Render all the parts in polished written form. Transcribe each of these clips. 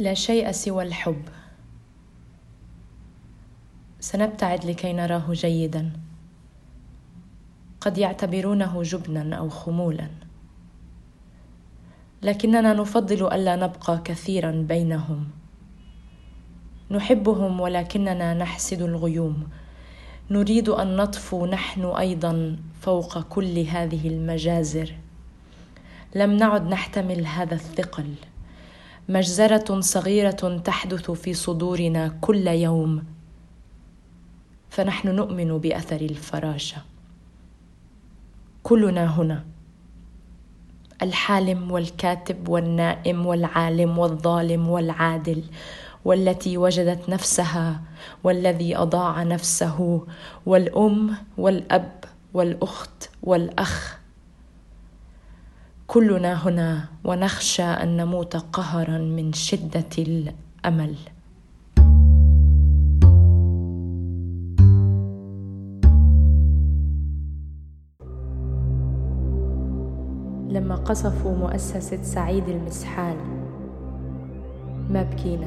لا شيء سوى الحب. سنبتعد لكي نراه جيدا، قد يعتبرونه جبنا أو خمولا، لكننا نفضل ألا نبقى كثيرا بينهم. نحبهم ولكننا نحسد الغيوم، نريد أن نطفو نحن أيضا فوق كل هذه المجازر. لم نعد نحتمل هذا الثقل، مجزرة صغيرة تحدث في صدورنا كل يوم، فنحن نؤمن بأثر الفراشة. كلنا هنا، الحالم والكاتب والنائم والعالم والظالم والعادل، والتي وجدت نفسها والذي أضاع نفسه، والأم والأب والأخت والأخ. كلنا هنا ونخشى أن نموت قهرا من شدة الأمل. لما قصفوا مؤسسة سعيد المسحال ما بكينا،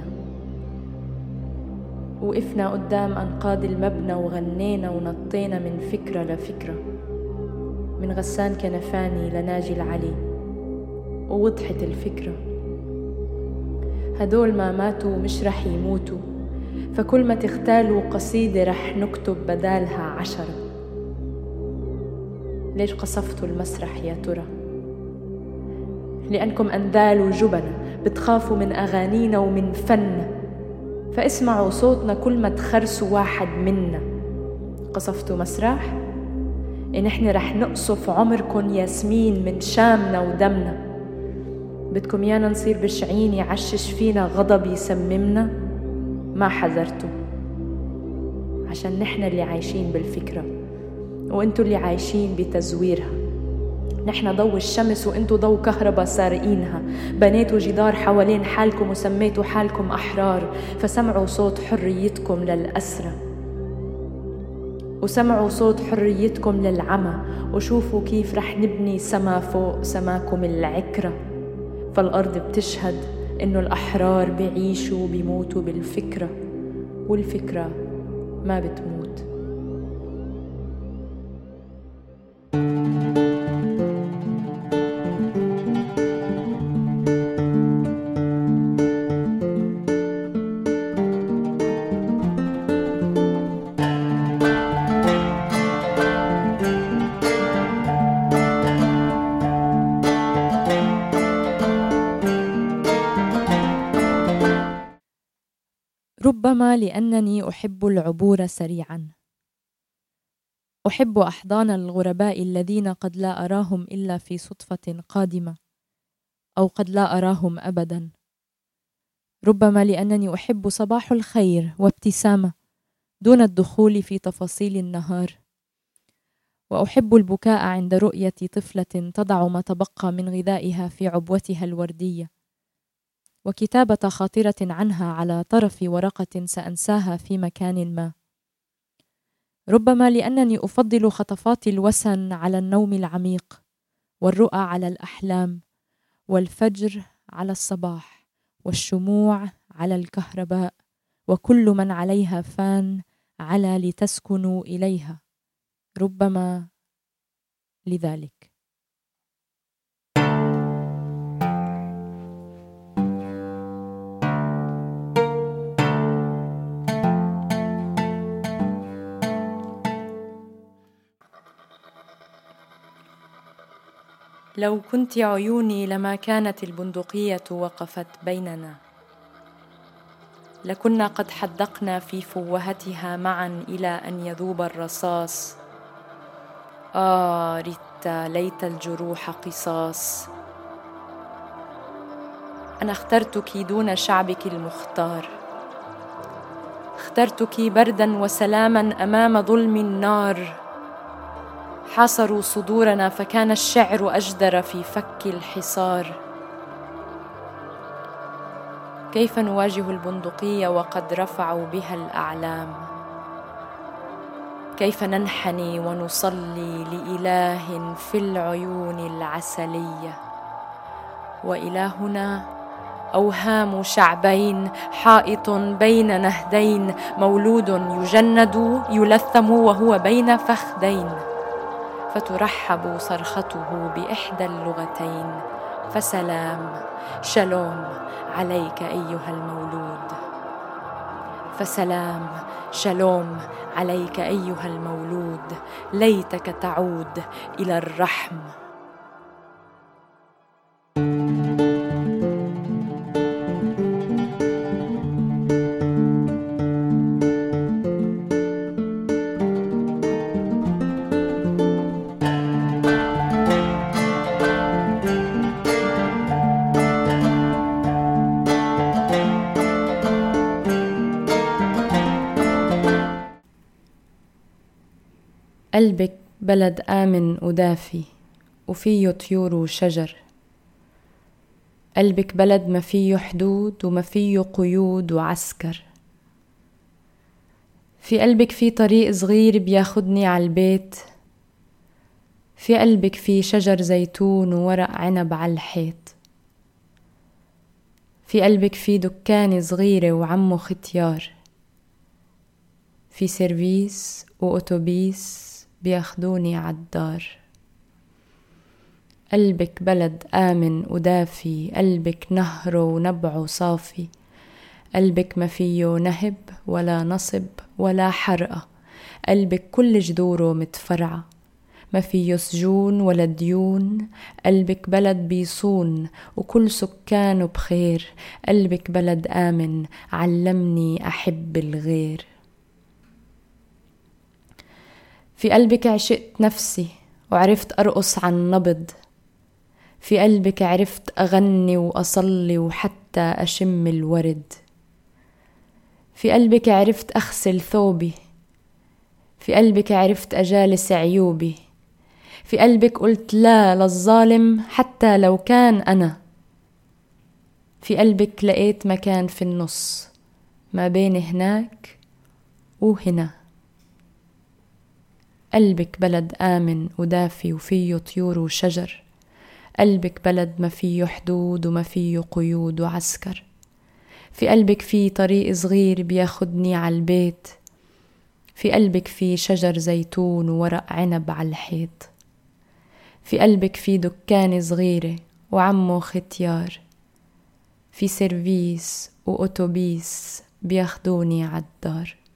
وقفنا قدام أنقاض المبنى وغنينا ونطينا من فكرة لفكرة، من غسان كنفاني لناجي العلي، ووضحت الفكرة. هدول ما ماتوا مش رح يموتوا، فكل ما تختالوا قصيدة رح نكتب بدالها 10. ليش قصفتوا المسرح يا ترى؟ لأنكم أنذال وجبنة بتخافوا من أغانينا ومن فن، فاسمعوا صوتنا كل ما تخرسوا واحد منا. قصفتوا مسرح؟ نحن رح نقصف عمركن ياسمين من شامنا ودمنا. بدكم يانا نصير بشعين يعشش فينا غضب يسممنا؟ ما حذرتوا، عشان نحن اللي عايشين بالفكرة وانتوا اللي عايشين بتزويرها. نحن ضوء الشمس وانتوا ضوء كهرباء سارقينها. بنيتوا جدار حوالين حالكم وسميتوا حالكم أحرار، فسمعوا صوت حريتكم للأسرى، وسمعوا صوت حريتكم للعمى، وشوفوا كيف رح نبني سما فوق سماكم العكرة. فالأرض بتشهد إنه الأحرار بيعيشوا وبيموتوا بالفكرة، والفكرة ما بتموت. ربما لأنني أحب العبور سريعاً، أحب أحضان الغرباء الذين قد لا أراهم إلا في صدفة قادمة، أو قد لا أراهم أبداً. ربما لأنني أحب صباح الخير وابتسامة دون الدخول في تفاصيل النهار، وأحب البكاء عند رؤية طفلة تضع ما تبقى من غذائها في عبوتها الوردية، وكتابة خاطرة عنها على طرف ورقة سأنساها في مكان ما. ربما لأنني أفضل خطفات الوسن على النوم العميق، والرؤى على الأحلام، والفجر على الصباح، والشموع على الكهرباء، وكل من عليها فان على لتسكنوا إليها. ربما لذلك. لو كنت عيوني لما كانت البندقية وقفت بيننا، لكنا قد حدقنا في فوهتها معا إلى أن يذوب الرصاص. ريتا، ليت الجروح قصاص. أنا اخترتك دون شعبك المختار، اخترتك بردا وسلاما أمام ظلم النار. حاصروا صدورنا فكان الشعر أجدر في فك الحصار. كيف نواجه البندقية وقد رفعوا بها الأعلام؟ كيف ننحني ونصلي لإله في العيون العسلية؟ وإلهنا أوهام شعبين، حائط بين نهدين، مولود يجند يلثم وهو بين فخدين، فترحب صرخته بإحدى اللغتين، فسلام شالوم عليك أيها المولود، فسلام شالوم عليك أيها المولود، ليتك تعود إلى الرحم. قلبك بلد آمن ودافي وفيه طيور وشجر، قلبك بلد ما فيه حدود وما فيه قيود وعسكر، في قلبك في طريق صغير بياخدني عالبيت، في قلبك في شجر زيتون وورق عنب عالحيط، في قلبك في دكانة صغيرة وعمه ختيار، في سيرفيس وأوتوبيس بياخدوني عالدار. قلبك بلد آمن ودافي، قلبك نهره ونبعه صافي، قلبك ما فيه نهب ولا نصب ولا حرقة، قلبك كل جذوره متفرعة، ما فيه سجون ولا ديون، قلبك بلد بيصون وكل سكانه بخير، قلبك بلد آمن علمني أحب الغير. في قلبك عشقت نفسي وعرفت أرقص عن نبض، في قلبك عرفت أغني وأصلي وحتى أشم الورد، في قلبك عرفت أغسل ثوبي، في قلبك عرفت أجالس عيوبي، في قلبك قلت لا للظالم حتى لو كان أنا، في قلبك لقيت مكان في النص ما بين هناك وهنا. قلبك بلد آمن ودافي وفيه طيور وشجر، قلبك بلد ما فيه حدود وما فيه قيود وعسكر، في قلبك في طريق صغير بياخدني عالبيت، في قلبك في شجر زيتون وورق عنب عالحيط، في قلبك في دكانة صغيرة وعمه ختيار، في سيرفيس وأوتوبيس بياخدوني عالدار.